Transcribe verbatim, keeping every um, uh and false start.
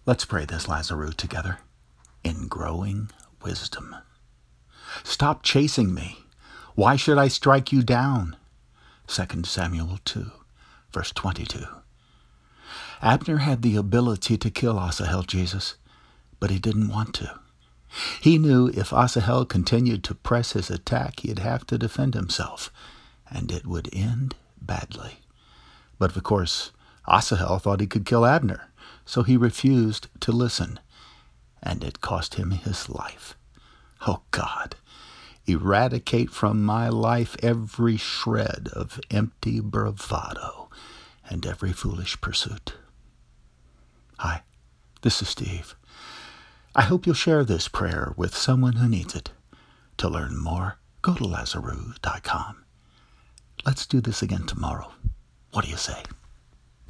Let's pray this Lazarus together. In growing wisdom. Stop chasing me. Why should I strike you down? Second Samuel two, verse twenty-two. Abner had the ability to kill Asahel, Jesus, but he didn't want to. He knew if Asahel continued to press his attack, he'd have to defend himself, and it would end badly. But of course, Asahel thought he could kill Abner, so he refused to listen, and it cost him his life. Oh God, eradicate from my life every shred of empty bravado and every foolish pursuit. Hi, this is Steve. I hope you'll share this prayer with someone who needs it. To learn more, go to Lazarus dot com. Let's do this again tomorrow. What do you say?